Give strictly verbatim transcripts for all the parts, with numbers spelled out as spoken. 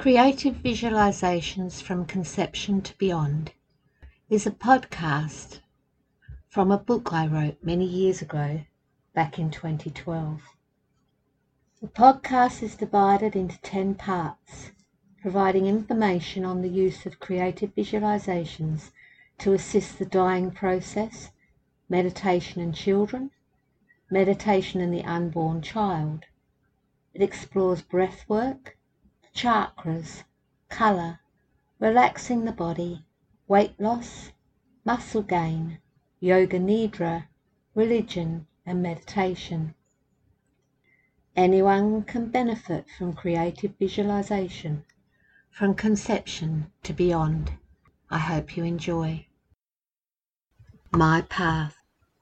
Creative Visualizations from Conception to Beyond is a podcast from a book I wrote many years ago, back in twenty twelve. The podcast is divided into ten parts, providing information on the use of creative visualizations to assist the dying process, meditation in children, meditation in the unborn child. It explores breath work, chakras, colour, relaxing the body, weight loss, muscle gain, yoga nidra, religion and meditation. Anyone can benefit from creative visualization from conception to beyond. I hope you enjoy. My path.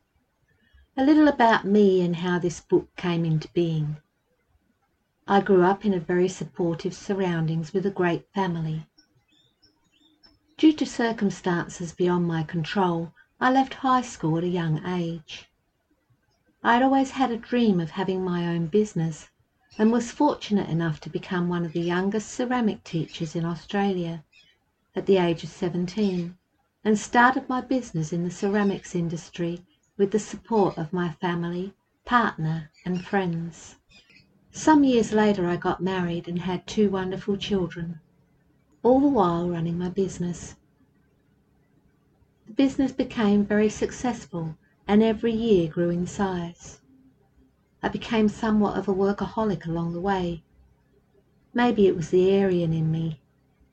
A little about me and how this book came into being. I grew up in a very supportive surroundings with a great family. Due to circumstances beyond my control, I left high school at a young age. I had always had a dream of having my own business and was fortunate enough to become one of the youngest ceramic teachers in Australia at the age of seventeen, and started my business in the ceramics industry with the support of my family, partner and friends. Some years later I got married and had two wonderful children, all the while running my business. The business became very successful and every year grew in size. I became somewhat of a workaholic along the way. Maybe it was the Aryan in me.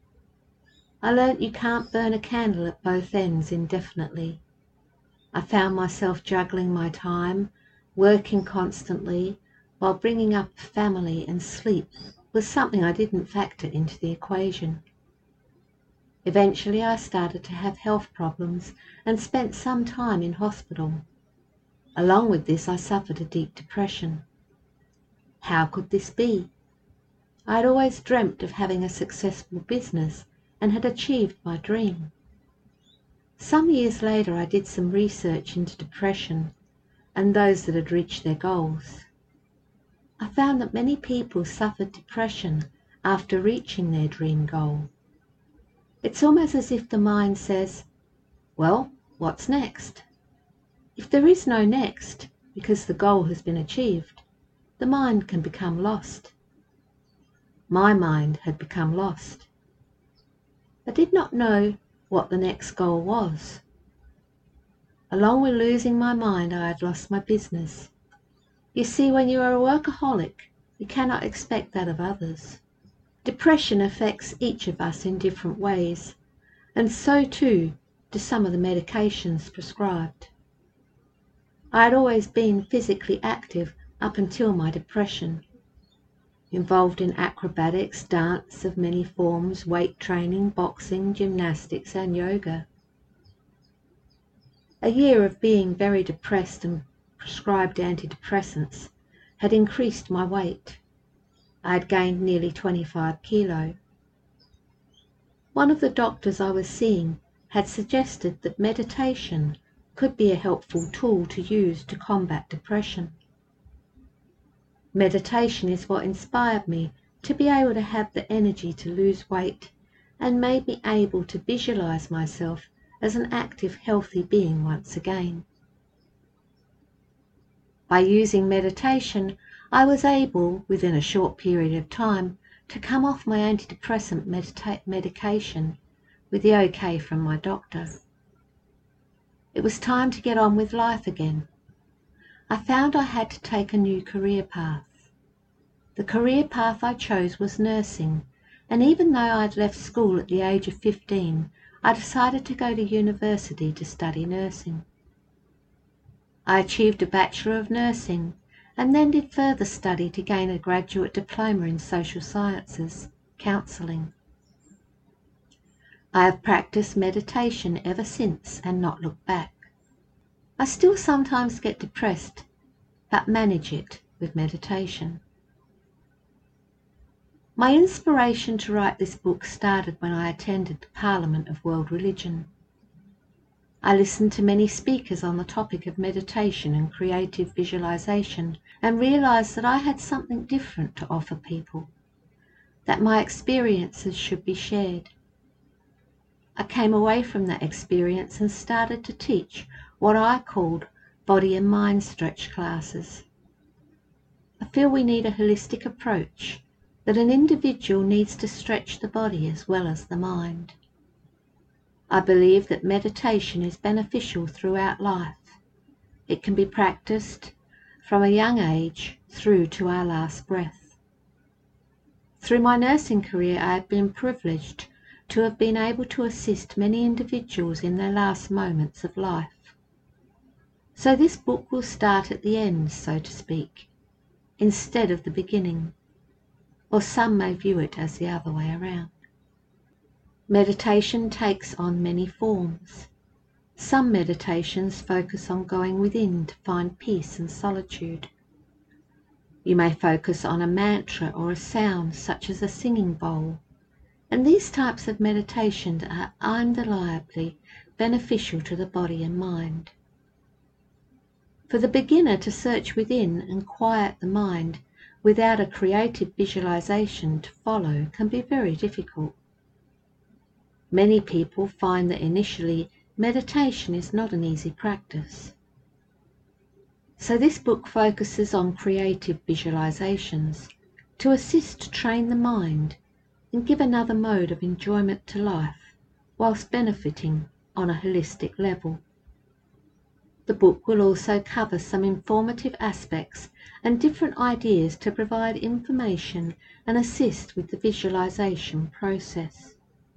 I learnt you can't burn a candle at both ends indefinitely. I found myself juggling my time, working constantly, while bringing up a family, and sleep was something I didn't factor into the equation. Eventually I started to have health problems and spent some time in hospital. Along with this I suffered a deep depression. How could this be? I had always dreamt of having a successful business and had achieved my dream. Some years later I did some research into depression and those that had reached their goals. I found that many people suffered depression after reaching their dream goal. It's almost as if the mind says, well, what's next? If there is no next, because the goal has been achieved, the mind can become lost. My mind had become lost. I did not know what the next goal was. Along with losing my mind, I had lost my business. You see, when you are a workaholic, you cannot expect that of others. Depression affects each of us in different ways, and so too do some of the medications prescribed. I had always been physically active up until my depression, involved in acrobatics, dance of many forms, weight training, boxing, gymnastics and yoga. A year of being very depressed and prescribed antidepressants had increased my weight. I had gained nearly twenty-five kilo. One of the doctors I was seeing had suggested that meditation could be a helpful tool to use to combat depression. Meditation is what inspired me to be able to have the energy to lose weight and made me able to visualize myself as an active, healthy being once again. By using meditation, I was able, within a short period of time, to come off my antidepressant medita- medication with the okay from my doctor. It was time to get on with life again. I found I had to take a new career path. The career path I chose was nursing, and even though I had left school at the age of fifteen, I decided to go to university to study nursing. I achieved a Bachelor of Nursing and then did further study to gain a graduate diploma in social sciences, counselling. I have practiced meditation ever since and not looked back. I still sometimes get depressed, but manage it with meditation. My inspiration to write this book started when I attended the Parliament of World Religion. I listened to many speakers on the topic of meditation and creative visualization and realized that I had something different to offer people. that my experiences should be shared. I came away from that experience and started to teach what I called body and mind stretch classes. I feel we need a holistic approach, that an individual needs to stretch the body as well as the mind. I believe that meditation is beneficial throughout life. It can be practiced from a young age through to our last breath. Through my nursing career, I have been privileged to have been able to assist many individuals in their last moments of life. So this book will start at the end, so to speak, instead of the beginning, or some may view it as the other way around. Meditation takes on many forms. Some meditations focus on going within to find peace and solitude. You may focus on a mantra or a sound such as a singing bowl, and these types of meditation are undeniably beneficial to the body and mind. For the beginner to search within and quiet the mind without a creative visualization to follow can be very difficult. Many people find that initially meditation is not an easy practice. So this book focuses on creative visualizations to assist to train the mind and give another mode of enjoyment to life whilst benefiting on a holistic level. The book will also cover some informative aspects and different ideas to provide information and assist with the visualization process.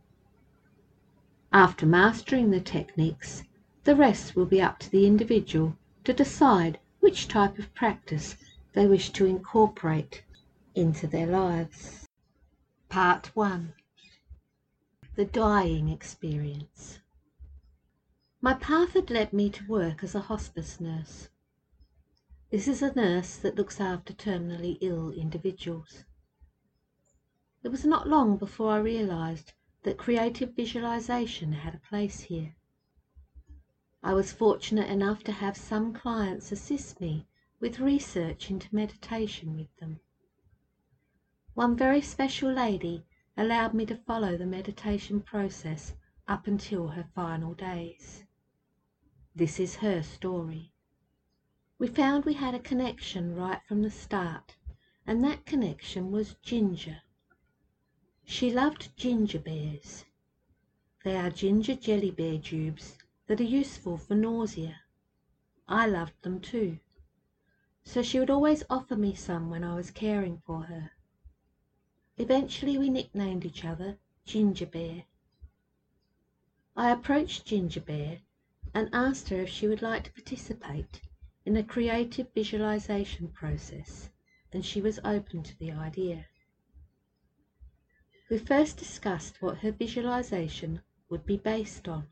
After mastering the techniques, the rest will be up to the individual to decide which type of practice they wish to incorporate into their lives. Part one. The dying experience. My path had led me to work as a hospice nurse. This is a nurse that looks after terminally ill individuals. It was not long before I realized that creative visualization had a place here. I was fortunate enough to have some clients assist me with research into meditation with them. One very special lady allowed me to follow the meditation process up until her final days. This is her story. We found we had a connection right from the start, and that connection was ginger. She loved ginger bears. They are ginger jelly bear tubes that are useful for nausea. I loved them too, so she would always offer me some when I was caring for her. Eventually we nicknamed each other Ginger Bear. I approached Ginger Bear and asked her if she would like to participate in a creative visualization process, and she was open to the idea. We first discussed what her visualization would be based on.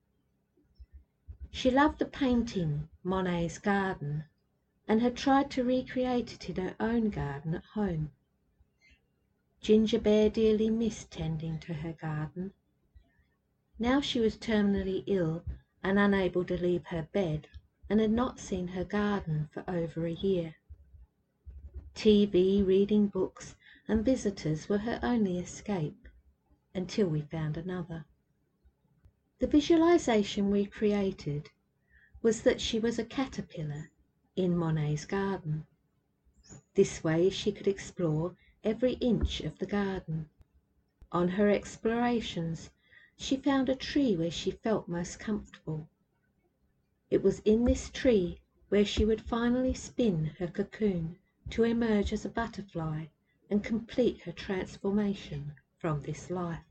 She loved the painting Monet's Garden and had tried to recreate it in her own garden at home. Ginger Bear dearly missed tending to her garden. Now she was terminally ill and unable to leave her bed, and had not seen her garden for over a year. T V, reading books, and visitors were her only escape, until we found another. The visualization we created was that she was a caterpillar in Monet's garden. This way she could explore every inch of the garden. On her explorations, she found a tree where she felt most comfortable. It was in this tree where she would finally spin her cocoon to emerge as a butterfly and complete her transformation from this life.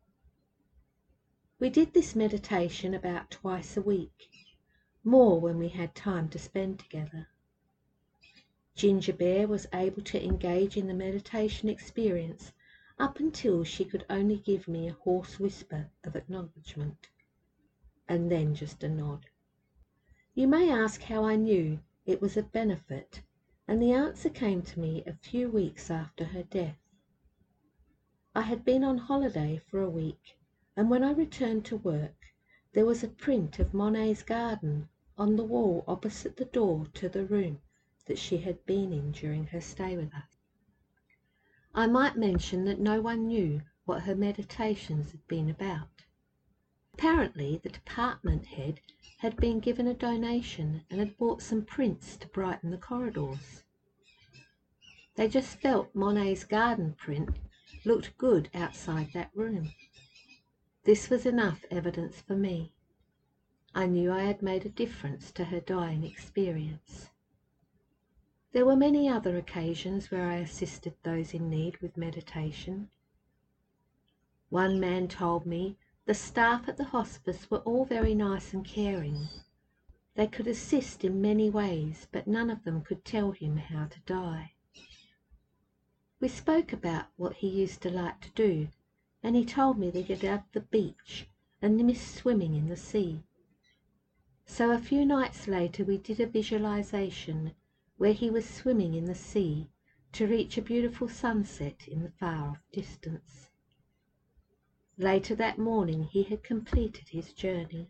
We did this meditation about twice a week, more when we had time to spend together. Ginger Bear was able to engage in the meditation experience up until she could only give me a hoarse whisper of acknowledgement, and then just a nod. You may ask how I knew it was a benefit, and the answer came to me a few weeks after her death. I had been on holiday for a week, and when I returned to work, there was a print of Monet's garden on the wall opposite the door to the room that she had been in during her stay with us. I might mention that no one knew what her meditations had been about. Apparently the department head had been given a donation and had bought some prints to brighten the corridors. They just felt Monet's garden print looked good outside that room. This was enough evidence for me. I knew I had made a difference to her dying experience. There were many other occasions where I assisted those in need with meditation. One man told me the staff at the hospice were all very nice and caring. They could assist in many ways, but none of them could tell him how to die. We spoke about what he used to like to do, and he told me that he loved the beach and missed swimming in the sea. So a few nights later we did a visualization where he was swimming in the sea to reach a beautiful sunset in the far-off distance. Later that morning he had completed his journey.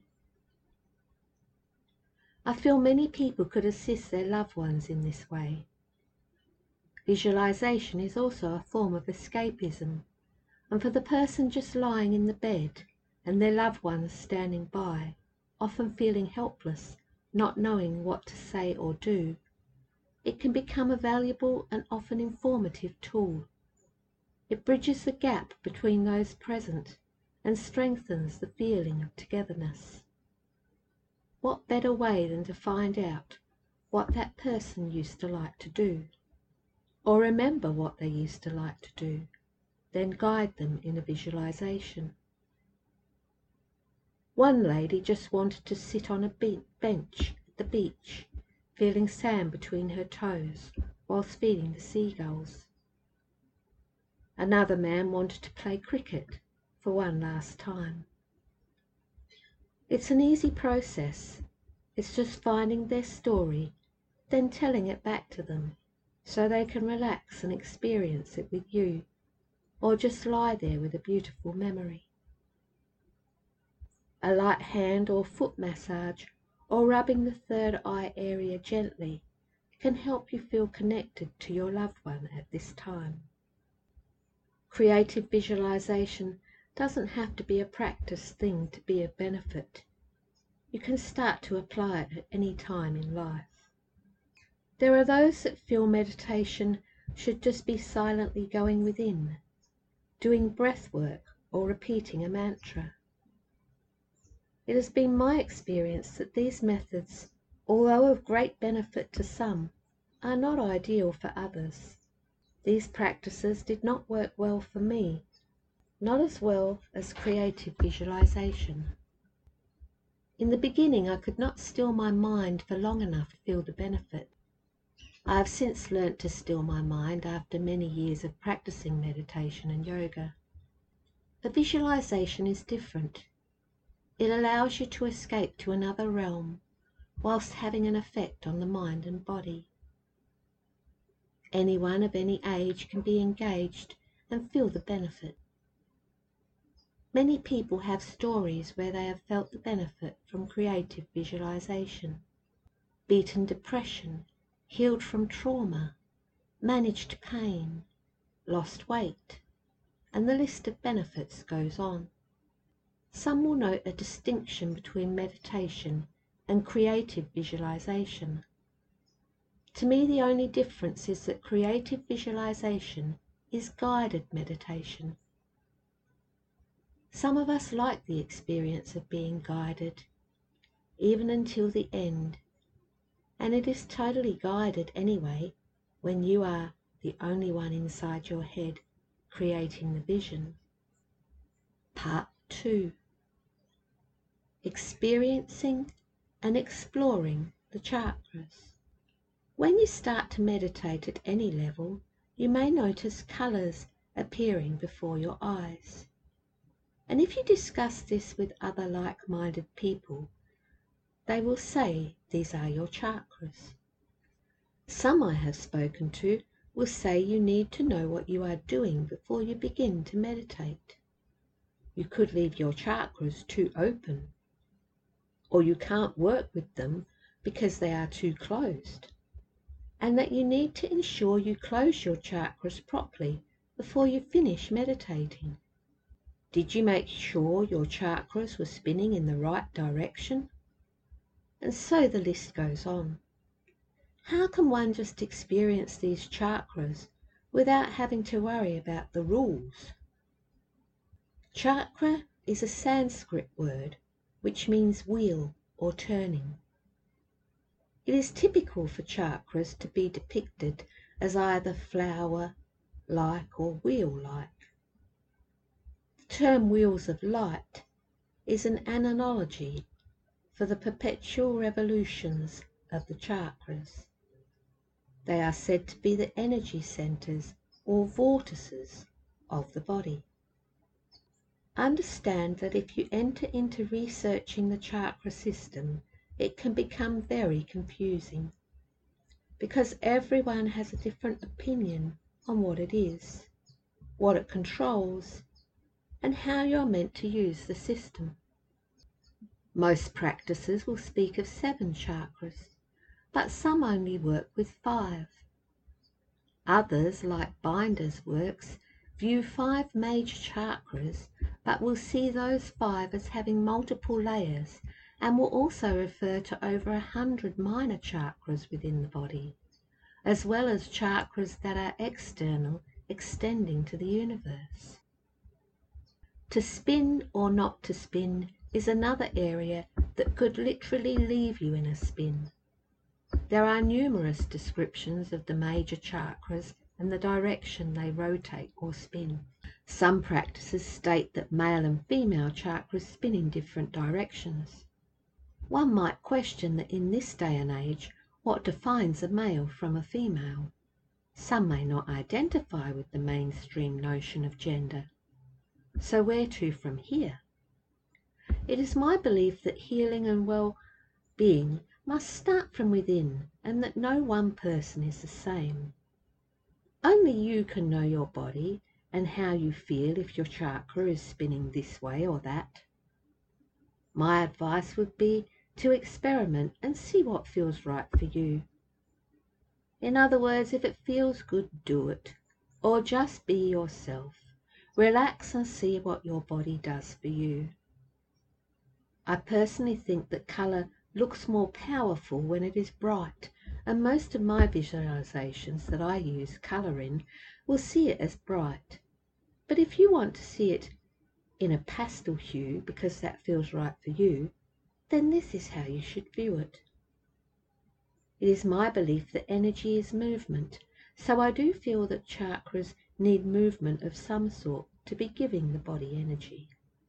I feel many people could assist their loved ones in this way. Visualization is also a form of escapism, and for the person just lying in the bed and their loved ones standing by, often feeling helpless, not knowing what to say or do, it can become a valuable and often informative tool. It bridges the gap between those present and strengthens the feeling of togetherness. What better way than to find out what that person used to like to do, or remember what they used to like to do, then guide them in a visualization. One lady just wanted to sit on a bench at the beach, feeling sand between her toes whilst feeding the seagulls. Another man wanted to play cricket for one last time. It's an easy process. It's just finding their story, then telling it back to them, so they can relax and experience it with you, or just lie there with a beautiful memory. A light hand or foot massage, or rubbing the third eye area gently, can help you feel connected to your loved one at this time. Creative visualization doesn't have to be a practiced thing to be of benefit. You can start to apply it at any time in life. There are those that feel meditation should just be silently going within, doing breath work or repeating a mantra. It has been my experience that these methods, although of great benefit to some, are not ideal for others. These practices did not work well for me, not as well as creative visualization. In the beginning I could not still my mind for long enough to feel the benefit. I have since learnt to still my mind after many years of practicing meditation and yoga. The visualization is different. It allows you to escape to another realm whilst having an effect on the mind and body. Anyone of any age can be engaged and feel the benefit. Many people have stories where they have felt the benefit from creative visualization. Beaten depression, healed from trauma, managed pain, lost weight, and the list of benefits goes on. Some will note a distinction between meditation and creative visualization. To me, the only difference is that creative visualization is guided meditation. Some of us like the experience of being guided, even until the end, and it is totally guided anyway when you are the only one inside your head creating the vision. Part two. Experiencing and exploring the chakras. When you start to meditate at any level, you may notice colours appearing before your eyes. And if you discuss this with other like-minded people, they will say these are your chakras. Some I have spoken to will say you need to know what you are doing before you begin to meditate. You could leave your chakras too open, or you can't work with them because they are too closed, and that you need to ensure you close your chakras properly before you finish meditating? Did you make sure your chakras were spinning in the right direction? And so the list goes on. How can one just experience these chakras without having to worry about the rules? Chakra is a Sanskrit word which means wheel or turning. It is typical for chakras to be depicted as either flower-like or wheel-like. The term wheels of light is an analogy for the perpetual revolutions of the chakras. They are said to be the energy centers or vortices of the body. Understand that if you enter into researching the chakra system, it can become very confusing, because everyone has a different opinion on what it is, what it controls, and how you're meant to use the system. Most practices will speak of seven chakras, but some only work with five. Others, like Binder's works, view five major chakras, but will see those five as having multiple layers, and will also refer to over a hundred minor chakras within the body, as well as chakras that are external, extending to the universe. To spin or not to spin is another area that could literally leave you in a spin. There are numerous descriptions of the major chakras and the direction they rotate or spin. Some practices state that male and female chakras spin in different directions. One might question that in this day and age, what defines a male from a female? Some may not identify with the mainstream notion of gender. So where to from here? It is my belief that healing and well-being must start from within, and that no one person is the same. Only you can know your body and how you feel if your chakra is spinning this way or that. My advice would be to experiment and see what feels right for you. In other words, if it feels good, do it, or just be yourself. Relax and see what your body does for you. I personally think that colour looks more powerful when it is bright, and most of my visualizations that I use colour in will see it as bright. But if you want to see it in a pastel hue because that feels right for you, then this is how you should view it. It is my belief that energy is movement, so I do feel that chakras need movement of some sort to be giving the body energy.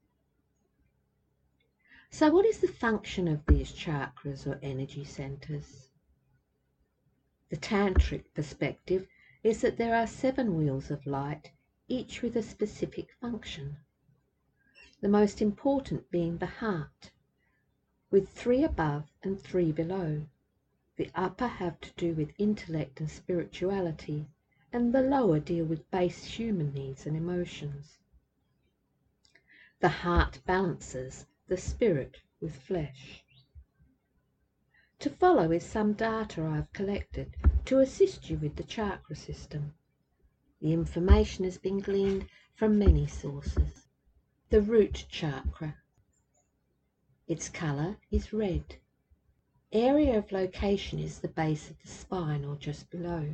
So what is the function of these chakras or energy centers? The tantric perspective is that there are seven wheels of light, each with a specific function. The most important being the heart, with three above and three below. The upper have to do with intellect and spirituality, and the lower deal with base human needs and emotions. The heart balances the spirit with flesh. To follow is some data I've collected to assist you with the chakra system. The information has been gleaned from many sources. The root chakra. Its colour is red. Area of location is the base of the spine or just below.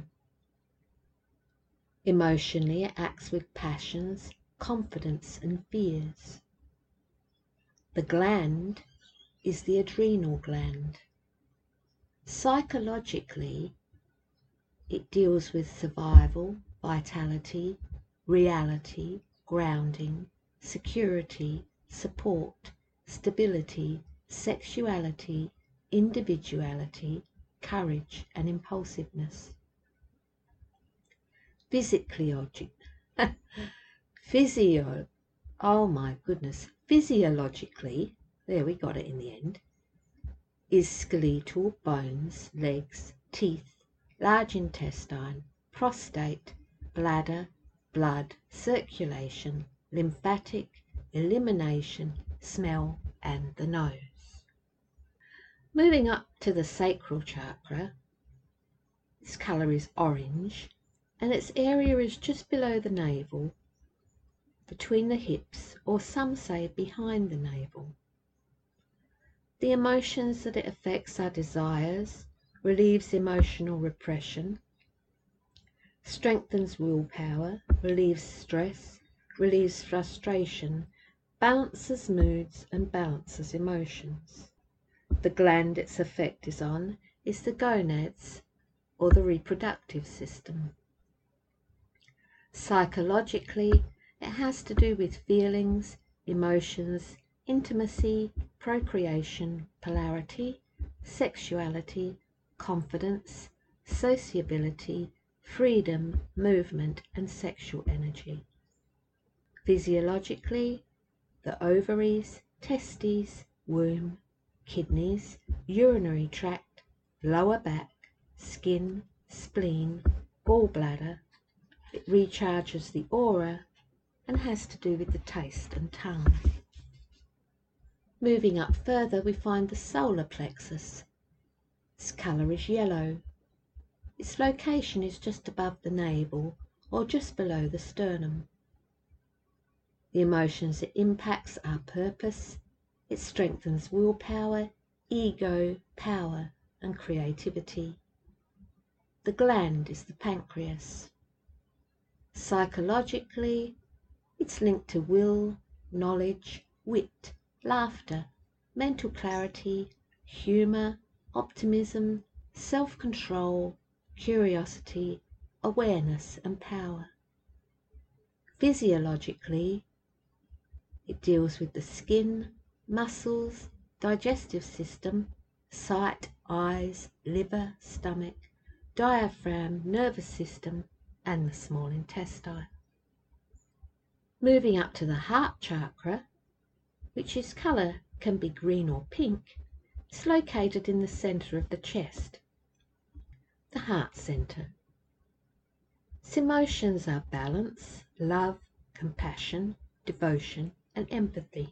Emotionally, it acts with passions, confidence and fears. The gland is the adrenal gland. Psychologically, it deals with survival, vitality, reality, grounding, security, support, stability, sexuality, individuality, courage and impulsiveness. Physically, physio, oh my goodness, physiologically, there we got it in the end, is skeletal, bones, legs, teeth, large intestine, prostate, bladder, blood, circulation, lymphatic, elimination, smell and the nose. Moving up to the sacral chakra, its colour is orange, and its area is just below the navel, between the hips, or some say behind the navel. The emotions that it affects are desires, relieves emotional repression, strengthens willpower, relieves stress, relieves frustration, balances moods and balances emotions. The gland its effect is on is the gonads, or the reproductive system. Psychologically, it has to do with feelings, emotions, intimacy, procreation, polarity, sexuality, confidence, sociability, freedom, movement, and sexual energy. Physiologically, the ovaries, testes, womb, kidneys, urinary tract, lower back, skin, spleen, gallbladder. It recharges the aura and has to do with the taste and tongue. Moving up further, we find the solar plexus. Its colour is yellow. Its location is just above the navel or just below the sternum. The emotions it impacts are purpose. It strengthens willpower, ego, power, and creativity. The gland is the pancreas. Psychologically, it's linked to will, knowledge, wit, laughter, mental clarity, humour, optimism, self-control, curiosity, awareness, and power. Physiologically, it deals with the skin, muscles, digestive system, sight, eyes, liver, stomach, diaphragm, nervous system, and the small intestine. Moving up to the heart chakra, which its colour can be green or pink, it's located in the centre of the chest, the heart centre. Its emotions are balance, love, compassion, devotion, and empathy.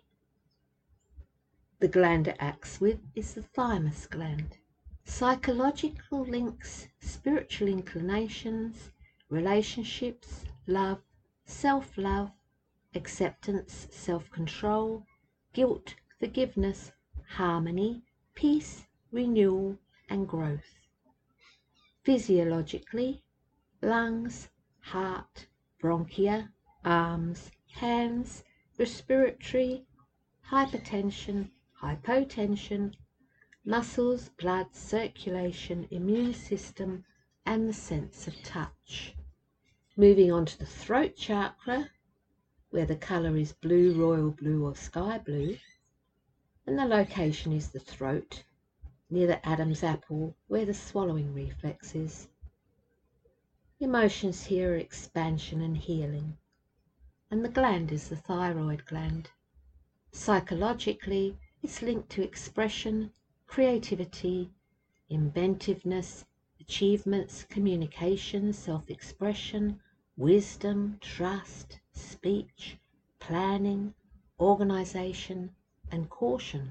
The gland it acts with is the thymus gland. Psychological links, spiritual inclinations, relationships, love, self-love, acceptance, self-control, guilt, forgiveness, harmony, peace, renewal, and growth. Physiologically, lungs, heart, bronchia, arms, hands, respiratory, hypertension, hypotension, muscles, blood, circulation, immune system, and the sense of touch. Moving on to the throat chakra, where the colour is blue, royal blue, or sky blue, and the location is the throat, near the Adam's apple, where the swallowing reflex is. Emotions here are expansion and healing, and the gland is the thyroid gland. Psychologically, it's linked to expression, creativity, inventiveness, achievements, communication, self-expression, wisdom, trust, speech, planning, organisation, and caution.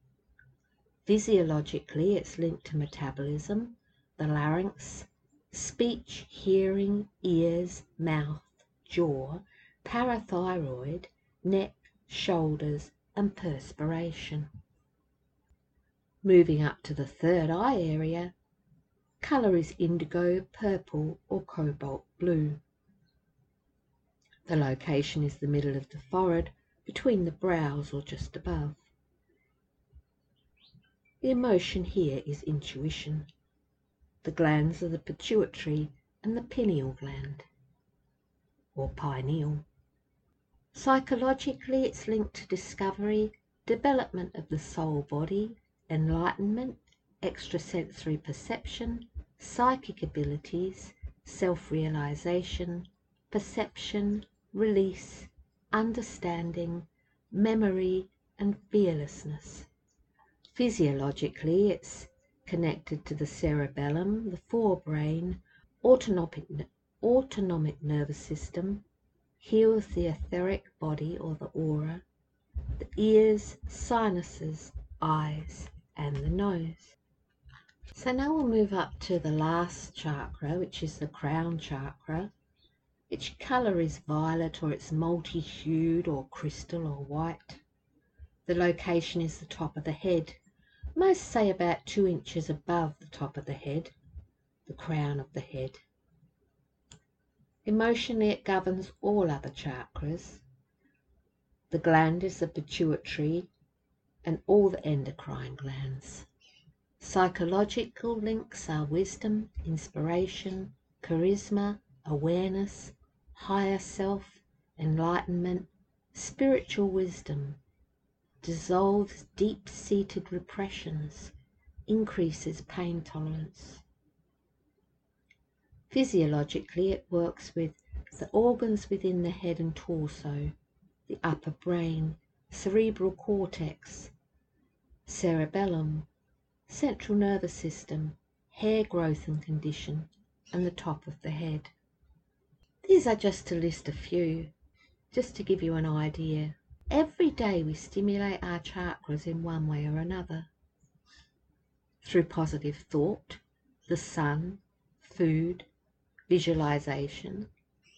Physiologically, it's linked to metabolism, the larynx, speech, hearing, ears, mouth, jaw, parathyroid, neck, shoulders, and perspiration. Moving up to the third eye area, colour is indigo, purple, or cobalt blue. The location is the middle of the forehead, between the brows or just above. The emotion here is intuition. The glands are the pituitary and the pineal gland, or pineal. Psychologically, it's linked to discovery, development of the soul body, enlightenment, extrasensory perception, psychic abilities, self-realization, perception, release, understanding, memory, and fearlessness. Physiologically, it's connected to the cerebellum, the forebrain, autonomic, autonomic nervous system, heals the etheric body or the aura, the ears, sinuses, eyes, and the nose. So now we'll move up to the last chakra, which is the crown chakra. Its colour is violet, or it's multi-hued or crystal or white. The location is the top of the head, most say about two inches above the top of the head, the crown of the head. Emotionally, it governs all other chakras. The gland is the pituitary and all the endocrine glands. Psychological links are wisdom, inspiration, charisma, awareness, higher self, enlightenment, spiritual wisdom, dissolves deep-seated repressions, increases pain tolerance. Physiologically, it works with the organs within the head and torso, the upper brain, cerebral cortex, cerebellum, central nervous system, hair growth and condition, and the top of the head. These are just to list a few, just to give you an idea. Every day we stimulate our chakras in one way or another. Through positive thought, the sun, food, visualization,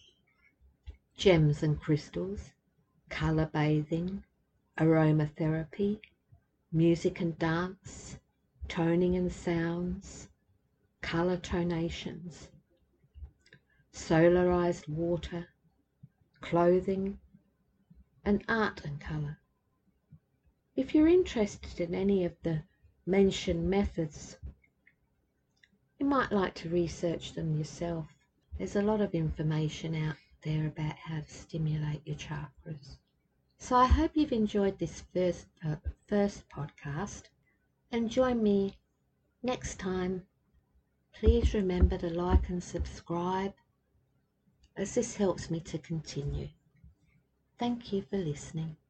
gems and crystals, colour bathing, aromatherapy, music and dance, toning and sounds, colour tonations, solarized water, clothing, and art and colour. If you're interested in any of the mentioned methods, you might like to research them yourself. There's a lot of information out there about how to stimulate your chakras. So I hope you've enjoyed this first, uh, first podcast, and join me next time. Please remember to like and subscribe, as this helps me to continue. Thank you for listening.